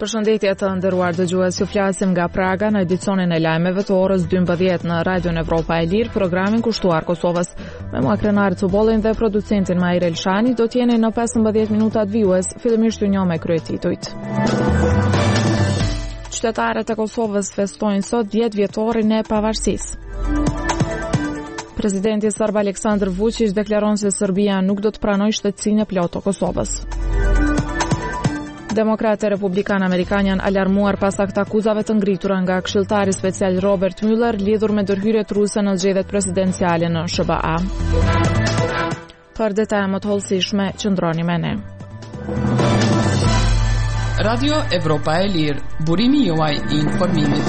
Përshëndetje të nderuar dëgjues, ju flasim nga Praga në edicionin e lajmeve të orës 12 në Radion Evropa e Lirë, programin kushtuar Kosovës. Me mua krenarit Cubollin dhe producentin Mair Elshani do t'jeni në 15 minutat vijues, fillimisht ju njoh me kryetitujt. Qytetarët e Kosovës festojnë sot 10 vjetorin e pavarësisë. Presidenti serb Aleksandar Vučić deklaron se Serbia nuk do të pranojë shtetësinë e plotë të Kosovës. Demokratë republikanë amerikanë janë alarmuar pas akuzave të ngritura nga këshilltari special Robert Mueller lidhur me ndërhyrjet ruse në zgjedhjet presidenciale në SBA. Për detaje më të hollësishme, qëndroni me ne. Radio Evropa e Lirë, burimi juaj i informimit.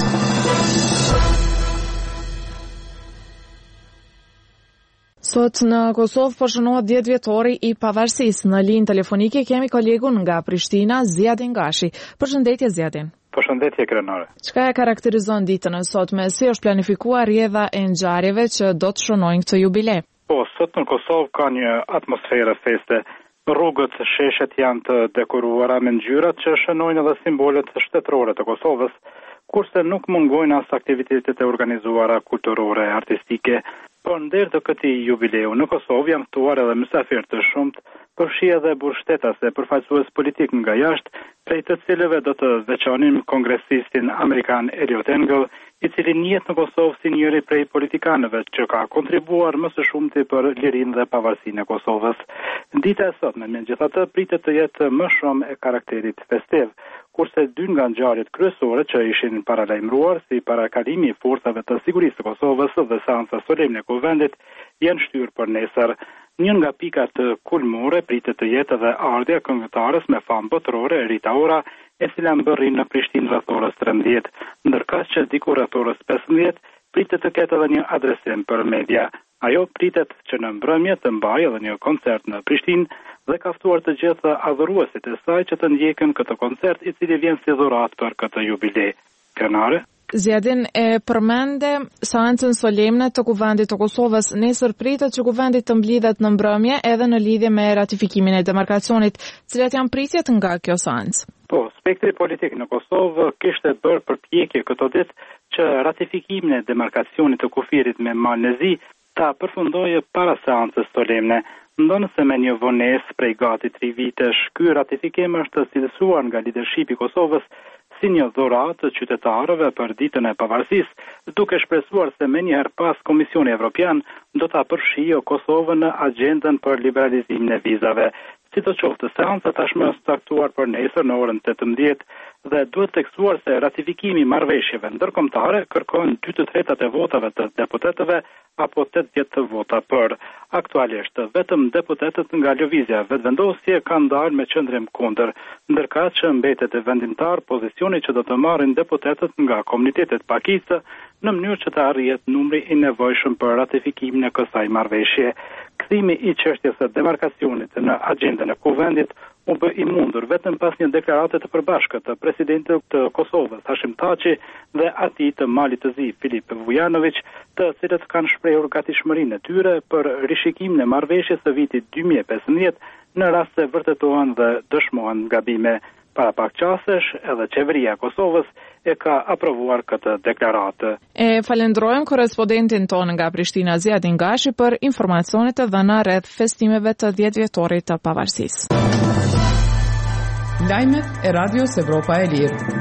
Sot në Kosovë përshënohet 10 vjetori i pavarësisë. Në linjë telefonike kemi kolegun nga Prishtina, Zjadin Gashi. Përshëndetje Zjadin. Përshëndetje krenare. Çka e karakterizon ditën e sotme? Si është planifikuar rrjedha e ngjarjeve që do të shënojnë këtë jubilej? Sot në Kosovë ka një atmosferë feste. Rrugët, sheshet janë të dekoruara me ngjyrat që shënojnë edhe simbolet shtetërore të Kosovës, kurse nuk mungojnë as aktivitetet e organizuara kulturore, artistike. Por ndër të këtij jubileu në Kosovë janë ftuar edhe mysafirë të shumtë, përfshi edhe burshtetase, përfaqësues politik nga jashtë, prej të cilëve do të veçonim kongresistin amerikan Eliot Engel, i cili njihet në Kosovë si njëri prej politikanëve që ka kontribuar më së shumti për lirinë dhe pavarësinë e Kosovës. Dita e sotme, megjithatë, pritet të jetë më shumë e karakterit festiv, kurse dy nga ngjarjet kryesore që ishin paralajmëruar si parakalimi i forcave të sigurisë të Kosovës dhe seanca solemne e Kuvendit janë shtyrë për nesër. Një nga pikat kulmore pritet të jetë edhe ardhja këngëtares me famë botërore Rita Ora, e cila mbërrin në Prishtinë rreth orës 13, ndërkaq që diku rreth orës 15 pritet të ketë edhe një adresim për media. Ajo pritet që në mbrëmje të mbajë edhe një koncert në Prishtinë dhe ka ftuar të gjithë adhuruesit e saj që të ndjekin këtë koncert, i cili vjen si dhuratë për këtë jubilej. Krenare? Zjadin e përmende seancën solemne të Kuvendit të Kosovës. Nesër pritet që Kuvendi të mblidhet në mbrëmje edhe në lidhje me ratifikimin e demarkacionit. Cilat janë pritjet nga kjo seancë? Spektri politik në Kosovë kishte bërë përpjekje këto ditë që ratifikimin e demarkacionit të kufirit me Malnezi ta përfundojë para seancës solemne. Ndonë se me një vonesë prej gati 3 vitesh, ky ratifikim është cilësuar nga lidershipi i Kosovës si një dhuratë qytetarëve për ditën e pavarësisë, duke shpresuar se më njëherë pas Komisioni Evropian do ta përfshijë Kosovën në agjendën për liberalizimin e vizave. Sidoqoftë, seanca tashmë është caktuar për nesër në orën 18 dhe duhet tekstuar se ratifikimi i marrëveshjeve ndërkombëtare kërkon 2/3 e votave të deputetëve apo 80 vota për. Aktualisht, vetëm deputetët nga lëvizja vetëvendosje kanë dalë me qëndrim kundër, ndërkaq që mbetet e vendimtar pozicioni që do të marrin deputetët nga komunitetet pakicë në mënyrë që të arrihet numri i nevojshëm për ratifikimin e kësaj marrëveshje. Kthimi i çështjes së demarkacionit në agjendën e Kuvendit u bë i mundur vetëm pas një deklarate të përbashkët të presidentit të Kosovës, Hashim Thaçi, dhe atij të Malit të Zi, Filip Vujanović, të cilët kanë shprehur gatishmërinë e tyre për rishikimin e marrëveshjes së vitit 2015 në rast se vërtetohen dhe dëshmohen gabime. Para pak qasesh, edhe qeveria e Kosovës e ka aprovuar këtë deklaratë. Falenderojmë korrespondentin tonë nga Prishtina, Zjadin Gashi, për informacionet e dhëna rreth festimeve të 10 vjetorit të pavarësisë. Lajmet e Radios Evropa e Lirë.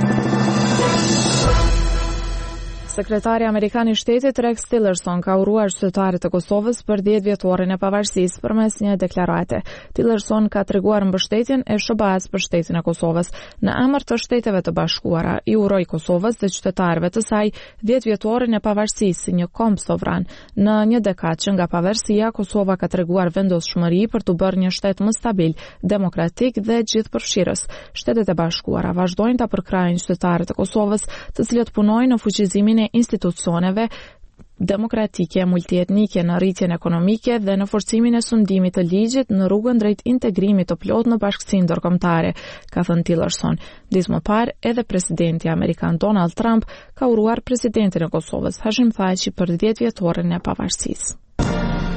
Sekretari Amerikan i Shtetit Rex Tillerson ka uruar qytetarët e Kosovës për 10 vjetorin e pavarësisë përmes një deklarate. Tillerson ka treguar mbështetjen e SBA-s për shtetin e Kosovës. Në emër të Shteteve të Bashkuara, i uroi Kosovës dhe qytetarëve të saj 10 vjetorin e pavarësisë si një komb sovran. Në një dekadë që nga pavarësia, Kosova ka treguar vendosshmëri për të bërë një shtet më stabil, demokratik dhe gjithëpërfshirës. Shtetet e Bashkuara vazhdojnë ta përkrajnë qytetarët e Kosovës, të cilët punojnë në fuqizimin e institucioneve demokratike, multietnike, në rritjen ekonomike dhe në forcimin e sundimit të ligjit në rrugën drejt integrimit të plotë në bashkësinë ndërkombëtare, ka thënë Tillerson. Ditë më parë, edhe presidenti amerikan Donald Trump ka uruar presidentin e Kosovës, Hashim Thaçi, për 10 vjetorin e pavarësisë.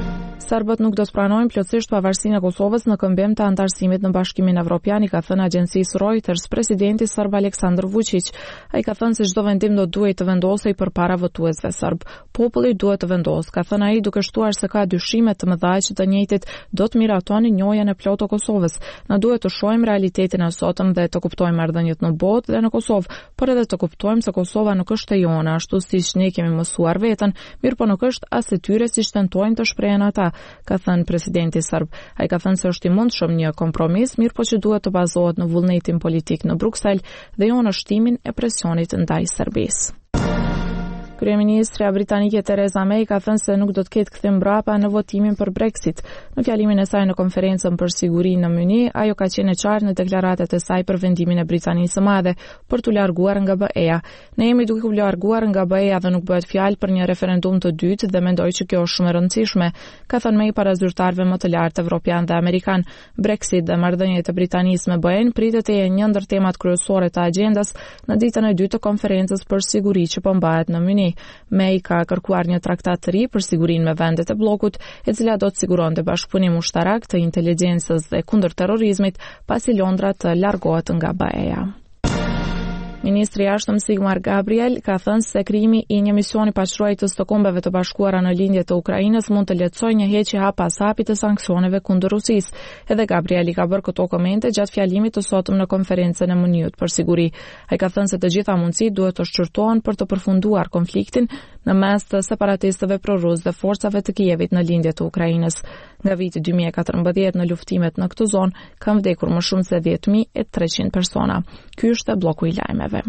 Serbët nuk do të pranojnë plotësisht pavarësinë e Kosovës në këmbim të anëtarësimit në Bashkimin Evropian, i ka thënë agjencisë Reuters presidenti serb Aleksandar Vučić. Ai ka thënë se çdo vendim do duhet të vendosej përpara votuesve serb. Populli duhet të vendosë, ka thënë ai, duke shtuar se ka dyshime të mëdha që të njëjtit do të miratonin njohjen e plotë të Kosovës. Na duhet të shohim realitetin e sotëm dhe të kuptojmë marrëdhëniet në botë dhe në Kosovë, por edhe të kuptojmë se Kosova nuk është e jona, ashtu siç ne kemi mësuar veten, mirë po nuk është as e tyre siç tentojnë të shprehen ata, ka thënë presidenti serb. Ai ka thënë se është i mundshëm një kompromis, mirë po që duhet të bazohet në vullnetin politik në Bruksel dhe jo në shtimin e presionit ndaj Serbisë. Kryeministra britanike Theresa May ka thënë se nuk do të ketë kthim mbrapa në votimin për Brexit. Në fjalimin e saj në konferencën për siguri në Mynih, ajo ka qenë e qartë në deklaratat e saj për vendimin e Britanisë së Madhe për t'u larguar nga BE-ja. Ne jemi duke u larguar nga BE-ja dhe nuk bëhet fjalë për një referendum të dytë dhe mendoj që kjo është shumë e rëndësishme, ka thënë May para zyrtarëve më të lartë evropian dhe amerikan. Brexit dhe marrëdhëniet e Britanisë me BE-n pritet të jenë një ndër temat kryesore të agjendas në ditën e dytë të konferencës për siguri që po mbahet në Mynih. May ka kërkuar një traktat të ri për sigurinë me vendet e bllokut, e cila do të siguronte bashkëpunim ushtarak të inteligjencës dhe kundër terrorizmit, pasi Londra të largohet nga BE-ja. Ministri i Jashtëm Sigmar Gabriel ka thënë se krijimi i një misioni paçruajtës të Kombeve të Bashkuara në lindje të Ukrainës mund të lehtësojë një heqje hap pas hapi të sanksioneve kundër Rusisë. Edhe Gabriel i ka bërë këto komente gjatë fjalimit të sotëm në konferencën e Munihut për siguri. Ai ka thënë se të gjitha mundësitë duhet të shqyrtohen për të përfunduar konfliktin në mes të separatistëve prorus dhe forcave të Kijevit në lindje të Ukrainës. Nga viti 2014 në luftimet në këtë zonë kanë vdekur më shumë se 10.300 persona. Ky është bloku i lajmeve.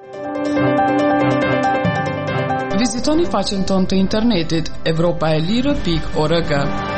Vizitoni faqen tonë të internetit europaelire.org.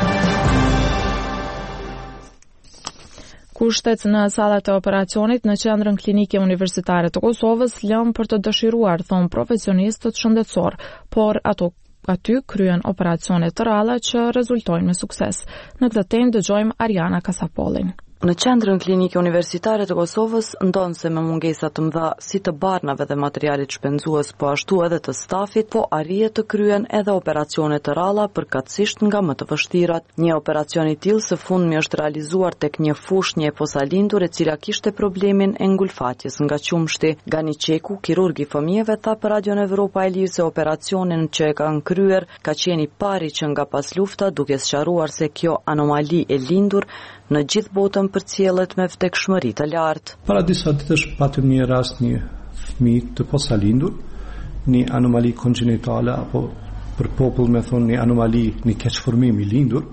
Kushtet në sallat e operacionit në qendrën klinike universitare të Kosovës lëm për të dëshiruar, thon profesionistët shëndetësor, por aty kryen operacione të ralla që rezultojnë me sukses. Në këtë temë dëgjojmë Ariana Kasapollin. Në qendrën klinike universitare të Kosovës ndonë se me mungesa të mëdha si të barnave dhe materialit shpenzues, po ashtu edhe të stafit, po arrijet të kryen edhe operacione të ralla përkatësisht nga më të vështirat. Një operacion i tillë së fundmi është realizuar tek një fushnjë e posalindur e cila kishte problemin e ngulfatjes nga qumshti. Gani Qeku, kirurg i fëmijëve, tha për Radion Evropa e Lirë se operacionin që e kanë kryer ka qenë i pari që nga pas lufta, duke sqaruar se kjo anomali e lindur në gjithë botën përcjellet me vdekshmëri të lartë. Para disa ditësh patëm një rast një fëmijë të posalindur, një anomali kongjinitale apo për popull me thonë një anomali, një keqformim i lindur,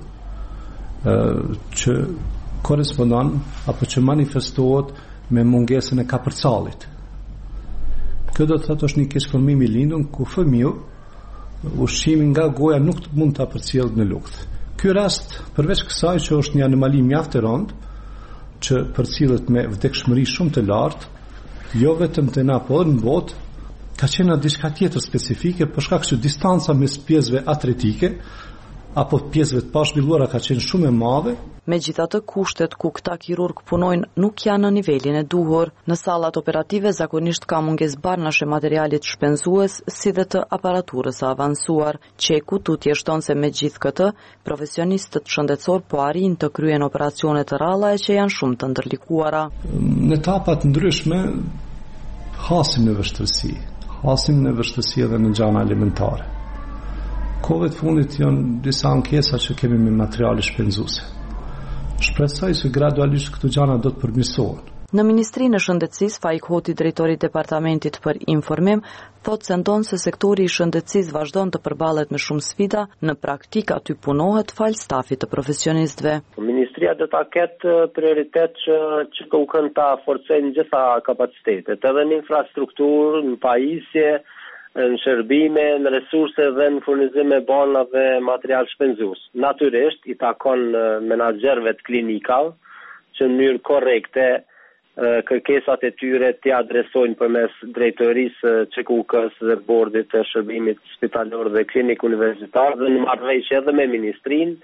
që korespondon apo që manifestohet me mungesën e kapërcallit. Kjo do të thotë është një keqformim i lindur ku fëmiu ushqimin nga goja nuk mund ta përcjellë në lukth. Ky rast, përveç kësaj që është një anomali mjaft e rëndë, që përcillet me vdekshmëri shumë të lartë, jo vetëm te na, por në botë, ka qenë diçka tjetër specifike, për shkak se distanca mes pjesëve atletike apo pjesëve të pazhvilluara ka qenë shumë e madhe. Megjithatë, kushtet ku këta kirurg punojnë nuk janë në nivelin e duhur. Në sallat operative zakonisht ka mungesë barnash e materialit shpenzues, si dhe të aparaturës së avancuar. Qeku tutje shton se me gjithë këtë, profesionistët shëndetësor po arrin të kryen operacione të ralla e që janë shumë të ndërlikuara. Në etapa të ndryshme hasim në vështirësi edhe në gjana elementare. Kohëve të fundit janë disa ankesa që kemi me materiale shpenzuese. Shpresoj se gradualisht këto gjëra do të përmirësohen. Në Ministrinë e Shëndetësisë, Faik Hoti, drejtori i Departamentit për Informim, thotë se ndonë se sektori i shëndetësisë vazhdon të përballet me shumë sfida, në praktikë aty punohet fal stafit të profesionistëve. Ministria do ta ketë prioritet që kërkon ta forcojnë gjitha kapacitetet, edhe në infrastrukturë, në pajisje, në shërbime, në resurse dhe në furnizim e banave material shpenzues. Natyrisht i takon menaxherëve të klinikave që në mënyrë korrekte kërkesat e tyre t'i adresojnë përmes drejtorisë QK-s dhe bordit të shërbimit spitalor dhe klinik universitar dhe në marrëveshje edhe me ministrinë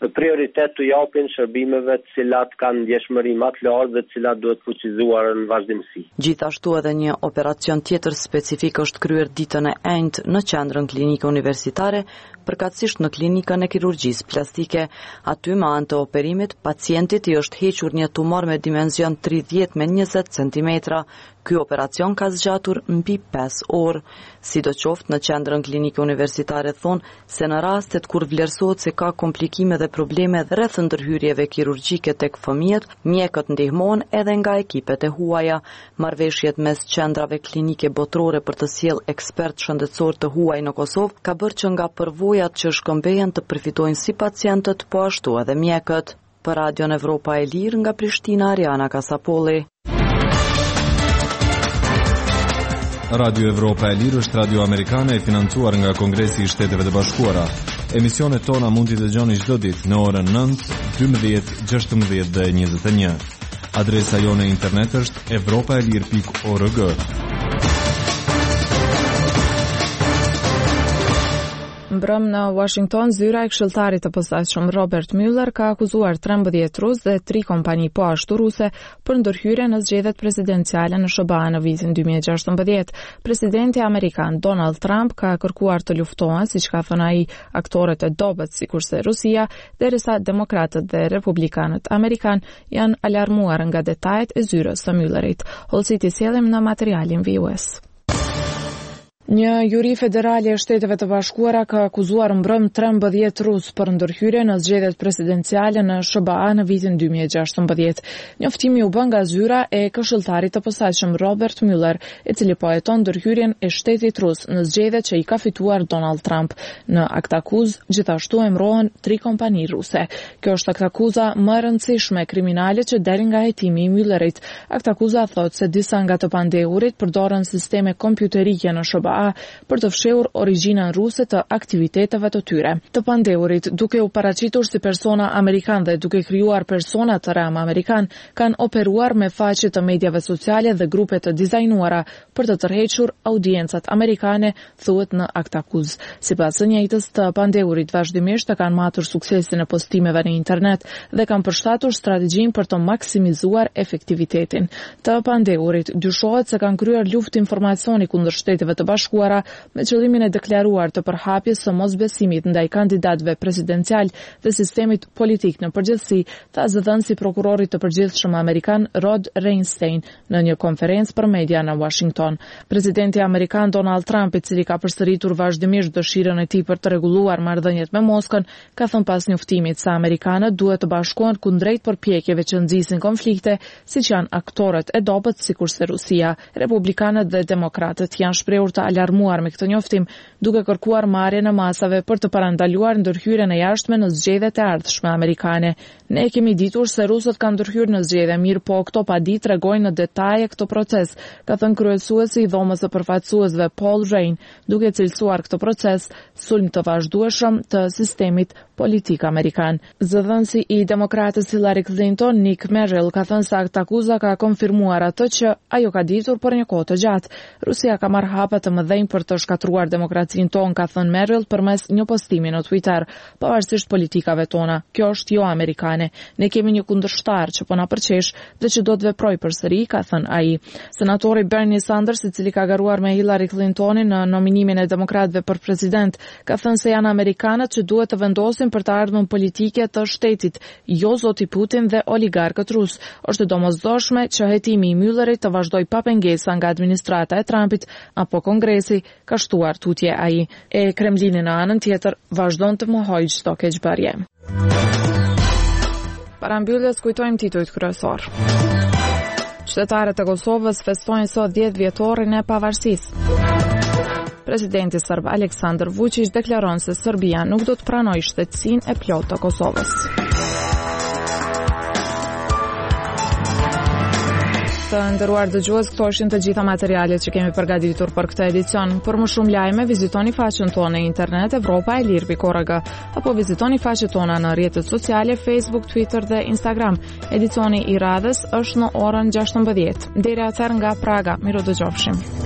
prioritet të japin shërbimeve të cilat kanë ndjeshmëri më të lartë dhe të cilat duhet fuqizuar në vazhdimsi. Gjithashtu edhe një operacion tjetër specifik është kryer ditën e enjtë në qendrën klinike universitare, përkatësisht në klinikën e kirurgjisë plastike. Aty me anë të operimit, pacientit i është hequr një tumor me dimension 30 me 20 cm. Ky operacion ka zgjatur mbi 5 orë. Sidoqoftë në qendrën klinike universitare thonë se në rastet kur vlerësohet se ka komplikime dhe probleme rreth ndërhyrjeve kirurgjike tek fëmijët, mjekët ndihmohen edhe nga ekipet e huaja. Marrëveshjet mes qendrave klinike botërore për të sjellë ekspert shëndetësor të huaj në Kosovë ka bërë që nga përvojat që shkëmbehen të përfitojnë si pacientët, po ashtu edhe mjekët. Për Radion Evropa e Lirë nga Prishtina, Ariana Kasapolli. Radio Evropa e Lirë është radio amerikane e financuar nga Kongresi i Shteteve të Bashkuara. Emisionet tona mund t'i dëgjoni çdo ditë në orën 9, 12, 16 dhe 21. Adresa jone internet është europaelir.org. Mbrëm në Washington, zyra e këshilltarit të posaçëm Robert Mueller ka akuzuar 13 rus dhe 3 kompani po ashtu ruse për ndërhyrje në zgjedhjet presidenciale në SBA në vitin 2016. Presidenti amerikan Donald Trump ka kërkuar të luftohen, siç ka thënë ai, aktorët e dobët sikurse Rusia, derisa demokratët dhe republikanët amerikan janë alarmuar nga detajet e zyrës së Muellerit. Holciti sjellim në materialin VOS. Një juri federale e Shteteve të Bashkuara ka akuzuar mbrëm 13 rus për ndërhyrje në zgjedhjet presidenciale në SBA në vitin 2016. Njoftimi u bë nga zyra e këshilltarit të posaçëm Robert Mueller, i cili po heton ndërhyrjen e shtetit rus në zgjedhjet që i ka fituar Donald Trump. Në aktakuz gjithashtu emërohen 3 kompani ruse. Kjo është aktakuza më e rëndësishme kriminale që del nga hetimi i Muellerit. Aktakuza thotë se disa nga të pandehurit përdoren sisteme kompjuterike në SBA për të fshehur origjinën ruse të aktiviteteve të tyre. Të pandehurit, duke u paraqitur si persona amerikan dhe duke krijuar persona të reja amerikan, kanë operuar me faqe të mediave sociale dhe grupe të dizajnuara për të tërhequr audiencat amerikane, thuhet në aktakuz. Sipas së njëjtës, të pandehurit vazhdimisht të kanë matur suksesin e postimeve në internet dhe kanë përshtatur strategjinë për të maksimizuar efektivitetin. Të pandehurit dyshohet se kanë kryer luftë informacioni kundër Shteteve të Bashkuara me qëllimin e deklaruar të përhapjes së mosbesimit ndaj kandidatëve presidencial dhe sistemit politik në përgjithësi, tha zëdhënësi prokurorit të përgjithshëm amerikan Rod Reinstein në një konferencë për media në Washington. Presidenti amerikan Donald Trump, i cili ka përsëritur vazhdimisht dëshirën e tij për të rregulluar marrëdhëniet me Moskën, ka thënë pas njoftimit se amerikanët duhet të bashkohen kundrejt përpjekjeve që nxisin konflikte, siç janë aktorët e dobët sikurse Rusia. Republikanët dhe demokratët janë shprehur të alarmuar me këtë njoftim, duke kërkuar marrjen e masave për të parandaluar ndërhyrjen e jashtme në zgjedhjet e ardhshme amerikane. Ne kemi ditur se rusët kanë ndërhyrë në zgjedhje, mirë po këto padi tregojnë në detaje këtë proces, ka thënë kryesuesi i dhomës së përfaqësuesve Paul Ryan, duke cilësuar këtë proces sulm të vazhdueshëm të sistemit politik amerikan. Zëdhënësi i demokratës Hillary Clinton, Nick Merrill, ka thënë se aktakuza ka konfirmuar atë që ajo ka ditur për një kohë të gjatë. Rusia ka marrë hapa të mëdhenj për të shkatruar demokracinë tonë, ka thënë Merrill përmes një postimi në Twitter, pavarësisht politikave tona. Kjo është jo amerikane. Ne kemi një kundërshtar që po na përqesh dhe që do të veprojë përsëri, ka thënë ai. Senatori Bernie Sanders, i cili ka garuar me Hillary Clintonin në nominimin e demokratëve për president, ka thënë se janë amerikanët që duhet të vendosin për të ardhmën politike të shtetit, jo zoti Putin dhe oligarkët rus. Është domosdoshme që hetimi i Muellerit të vazhdojë pa pengesa nga administrata e Trumpit apo Kongresi, ka shtuar tutje ai. E Kremlini në anën tjetër vazhdon të mohojë çdo keqbërje. Para mbylljes kujtojmë titujt kryesor. Qytetarët e Kosovës festojnë sot 10 vjetorin e pavarësisë. Presidenti serb Aleksandar Vučić deklaron se Serbia nuk do të pranojë shtetësinë e plotë të Kosovës. Të nderuar dëgjues, këto ishin të gjitha materialet që kemi përgatitur për këtë edicion. Për më shumë lajme, vizitoni faqen tonë në internet europaelir.org apo vizitoni faqet tona në rrjetet sociale Facebook, Twitter dhe Instagram. Edicioni i radhës është në orën 16. Deri atëherë nga Praga, miru dëgjofshim.